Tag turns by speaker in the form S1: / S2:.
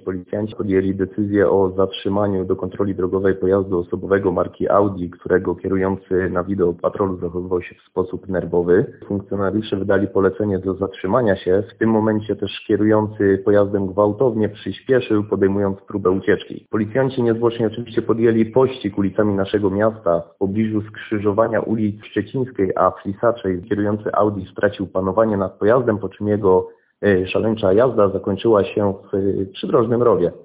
S1: policjanci podjęli decyzję o zatrzymaniu do kontroli drogowej pojazdu osobowego marki Audi, którego kierujący na wideo patrolu zachowywał się w sposób nerwowy. Funkcjonariusze wydali polecenie do zatrzymania się. W tym momencie też kierujący pojazdem gwałtownie przyspieszył, podejmując próbę ucieczki. Policjanci niezwłocznie oczywiście podjęli pościg ulicami naszego miasta. W pobliżu skrzyżowania ulic Szczecińskiej a Flisaczej kierujący Audi stracił panowanie nad pojazdem, po czym jego szaleńcza jazda zakończyła się w przydrożnym rowie.